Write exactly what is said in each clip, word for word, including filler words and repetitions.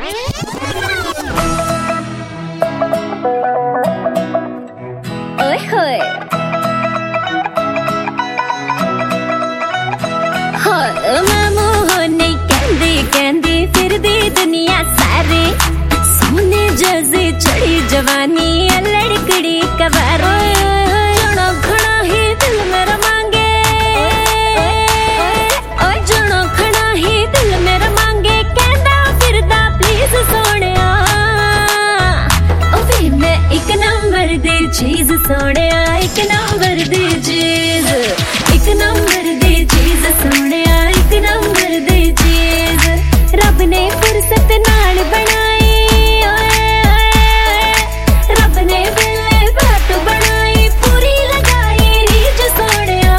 ओए होए मामू होने कहंदी कहंदी फिरदी दुनिया सारी सोने जैसी चढ़ी जवानी लड़कड़ी कबारो जनो खड़ा ही दिल मेरा मांगे ओ जनो खड़ा ही दिल मेरा मांगे कहंदा फिरदा प्लीज सोनिया ओ वे मैं एक नंबर दी चीज सोनिया एक नंबर दी चीज एक नंबर दी चीज सोनिया एक नंबर दी चीज रब ने फुर्सत नाल बनाई रब ने बिल्ले बात बनाई पूरी लगाई रीज सोनिया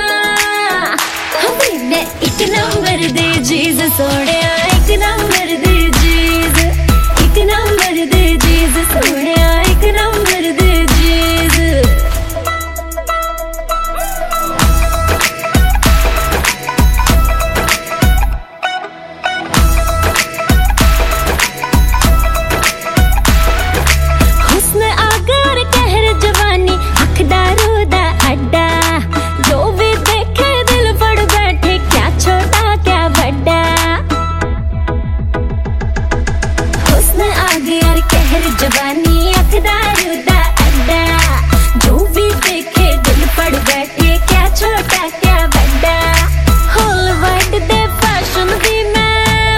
हमें ने एक नंबर दी चीज सोनिया एक नंबर दी चीज एक नंबर दी चीज सोनिया एक नंबर दी चीज हुस्न आगर कहर जवानी अखदारू दा अड्डा जो भी देखे दिल पड़ बैठे क्या छोटा क्या बड़ा हुस्न आगर कहर जवानी अखदारू दा अड्डा जो भी देखे दिल पड़ बैठे क्या छोटा क्या बड़ा हॉलीवुड दे फैशन दी मैं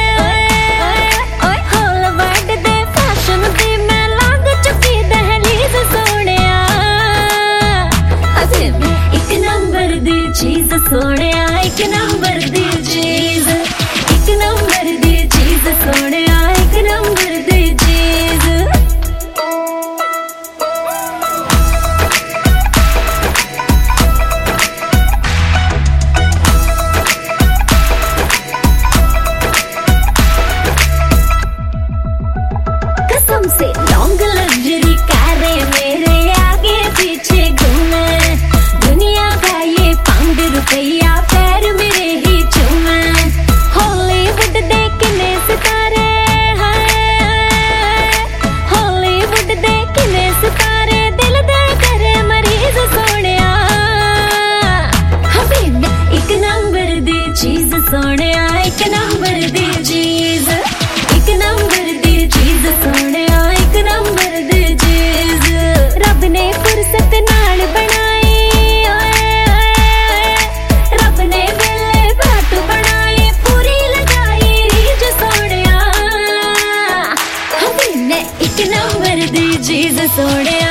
ओए हॉलीवुड दे फैशन दी मैं लंघ चुकी दहलीज सोनिया अबे मैं एक नंबर दी चीज सोनिया एक नंबर दी चीज एक नंबर दी चीज सोनिया एक नंबर दी चीज कसम से लॉन्ग लग्जरी कारें मेरे आगे पीछे घूमे दुनिया का ये पाउंड रुपया पैर मेरे ही चूमे हॉलीवुड देखने सितारे हाय हॉलीवुड देखने सितारे दिल दे करे मरीज सोनिया हमें मैं एक नंबर दी चीज सोनिया एक नंबर दी चीज एक नंबर दी चीज सोनिया एक नंबर दी चीज रब ने फुर्सत नाल बनाई रब ने बिल्ले बात बनाई पूरी लगाई रीज सोनिया हमें ने एक नंबर दी चीज सोनिया